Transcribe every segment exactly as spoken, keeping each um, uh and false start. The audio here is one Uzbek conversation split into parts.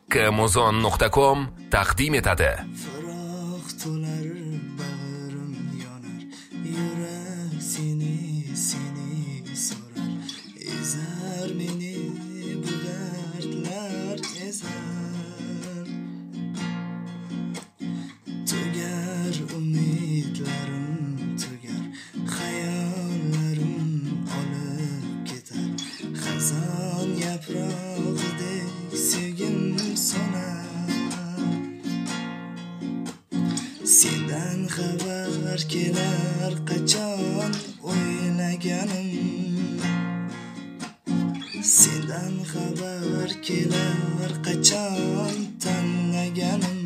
kmozon nuqta com taqdim etadi. Faraq to'lar bag'rim yonar, yurak seni seni so'rar, ezar meni bu dardlar ezar. Tugar umidlarim tugar, xayollarim olib ketar, xazon yaprog'idek sevgim so'nar. Sendan xabar kelar qachon o'ylaganim, sendan xabar kelar qachon tanlaganim.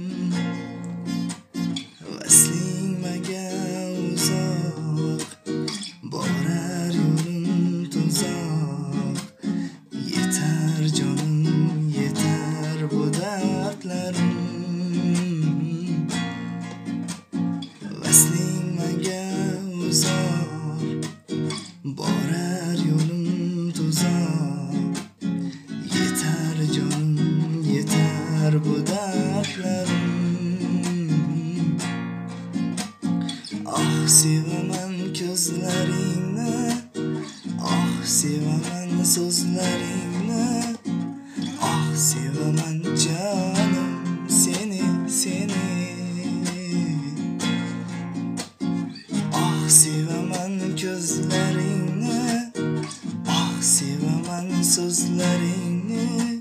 Vasling maga uzoq, borar yo'lim tuzoq, yetar jonim yetar bu dardlarim. Vasling maga uzoq, borar yo'lim tuzoq, yetar jonim yetar bu dardlarim. Ah sevaman ko'zlaringni, ah sevaman so'zlaringni, ah sevaman jonim seni seni. Ah sevaman ko'zlaringni, ah sevaman so'zlaringni.